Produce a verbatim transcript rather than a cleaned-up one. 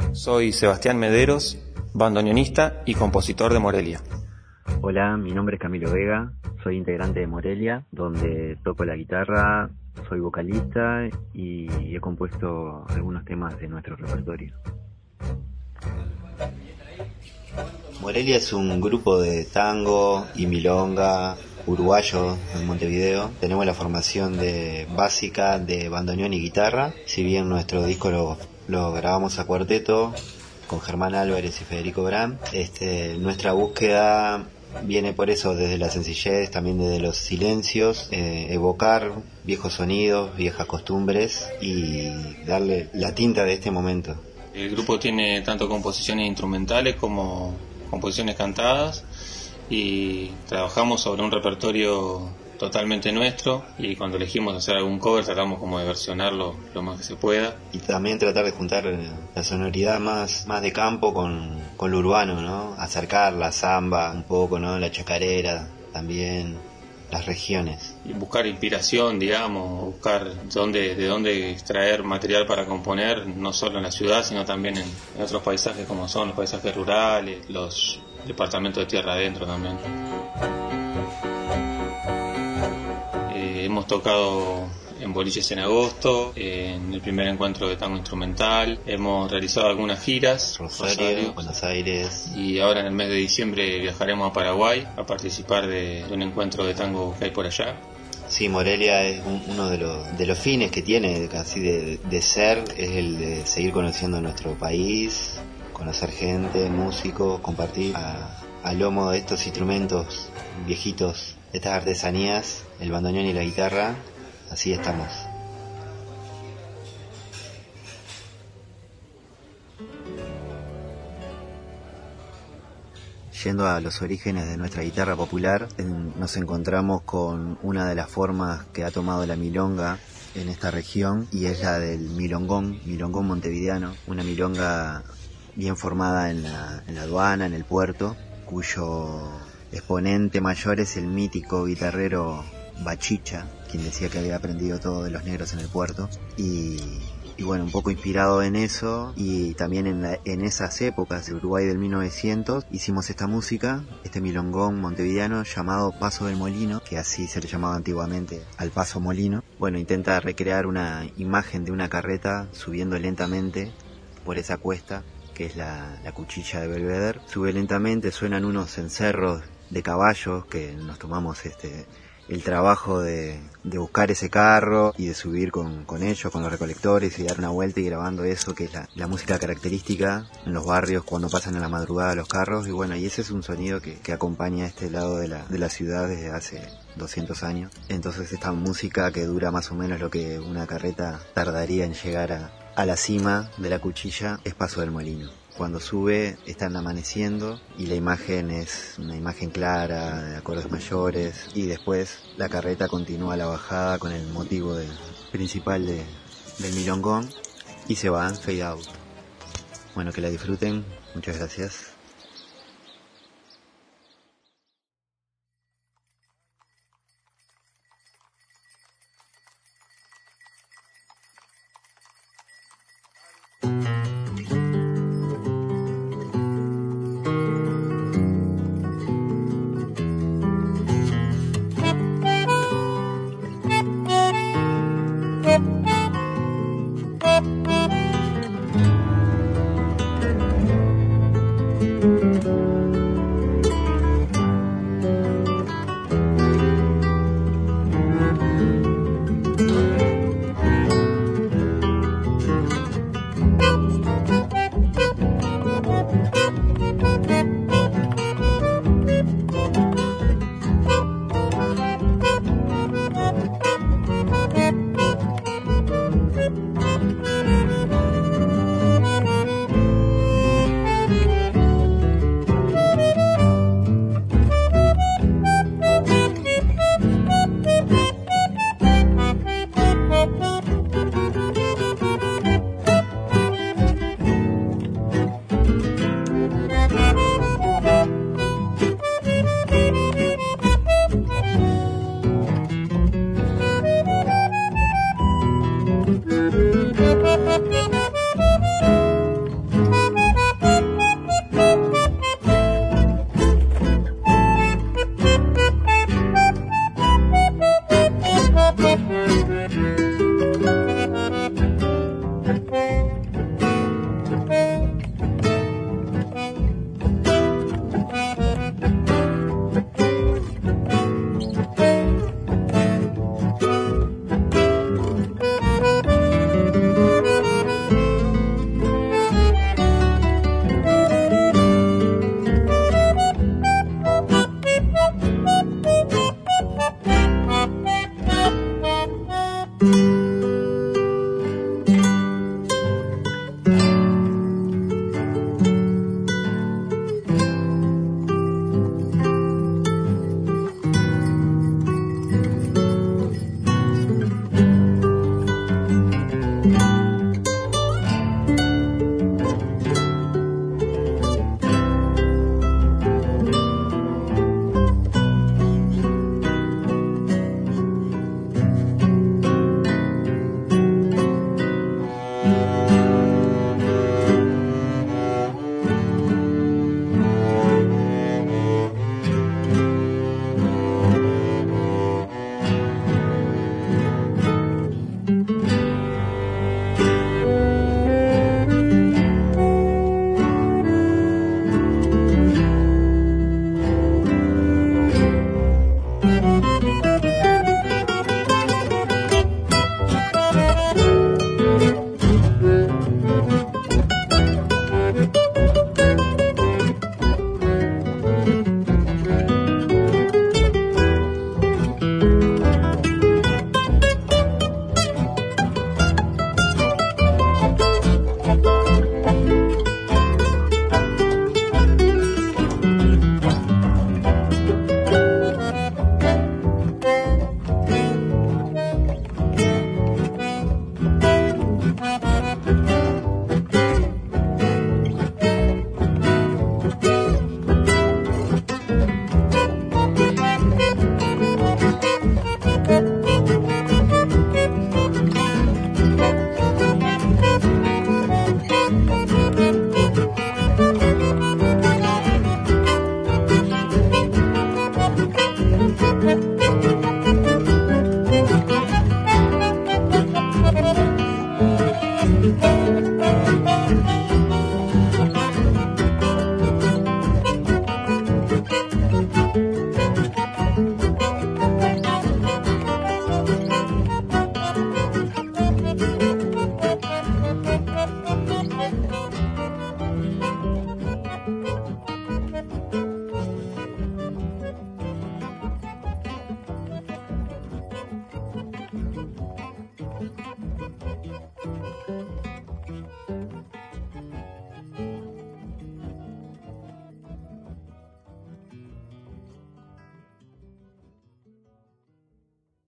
Soy Sebastián Mederos, bandoneonista y compositor de Morelia. Hola, mi nombre es Camilo Vega, soy integrante de Morelia, donde toco la guitarra, soy vocalista y he compuesto algunos temas de nuestro repertorio. Morelia es un grupo de tango y milonga uruguayo en Montevideo. Tenemos la formación de básica de bandoneón y guitarra. Si bien nuestro disco lo, lo grabamos a cuarteto con Germán Álvarez y Federico Bram, este, nuestra búsqueda viene por eso desde la sencillez, también desde los silencios, eh, evocar viejos sonidos, viejas costumbres y darle la tinta de este momento. El grupo tiene tanto composiciones instrumentales como composiciones cantadas y trabajamos sobre un repertorio totalmente nuestro, y cuando elegimos hacer algún cover tratamos como de versionarlo lo más que se pueda. Y también tratar de juntar la sonoridad más, más de campo con, con lo urbano, ¿no? Acercar la samba un poco, ¿no? La chacarera también, las regiones. Y buscar inspiración, digamos, buscar dónde, de dónde extraer material para componer, no solo en la ciudad, sino también en, en otros paisajes como son los paisajes rurales, los departamentos de tierra adentro también. Eh, hemos tocado en boliches en agosto, en el primer encuentro de tango instrumental, hemos realizado algunas giras, Rosario, Rosario, Buenos Aires, y ahora en el mes de diciembre viajaremos a Paraguay a participar de, de un encuentro de tango que hay por allá. Sí, Morelia es un, uno de los, de los fines que tiene casi de, de ser, es el de seguir conociendo nuestro país, conocer gente, músicos, compartir a, a lomo de estos instrumentos viejitos, estas artesanías, el bandoneón y la guitarra. Así estamos. Yendo a los orígenes de nuestra guitarra popular, nos encontramos con una de las formas que ha tomado la milonga en esta región, y es la del milongón, milongón montevideano, una milonga bien formada en la, en la aduana, en el puerto, cuyo exponente mayor es el mítico guitarrero Bachicha, quien decía que había aprendido todo de los negros en el puerto, y, y bueno, un poco inspirado en eso, y también en, la, en esas épocas de Uruguay del mil novecientos, hicimos esta música, este milongón montevideano llamado Paso del Molino, que así se le llamaba antiguamente al Paso Molino. Bueno, intenta recrear una imagen de una carreta subiendo lentamente por esa cuesta, que es la, la Cuchilla de Belvedere. Sube lentamente, suenan unos cencerros de caballos que nos tomamos este el trabajo de, de buscar ese carro y de subir con, con ellos, con los recolectores, y dar una vuelta y grabando eso, que es la, la música característica en los barrios cuando pasan en la madrugada los carros. Y bueno, y ese es un sonido que, que acompaña a este lado de la, de la ciudad desde hace doscientos años. Entonces esta música, que dura más o menos lo que una carreta tardaría en llegar a, a la cima de la Cuchilla, es Paso del Molino. Cuando sube están amaneciendo y la imagen es una imagen clara, de acordes mayores, y después la carreta continúa la bajada con el motivo de, principal de, del milongón, y se va en fade out. Bueno, que la disfruten, muchas gracias.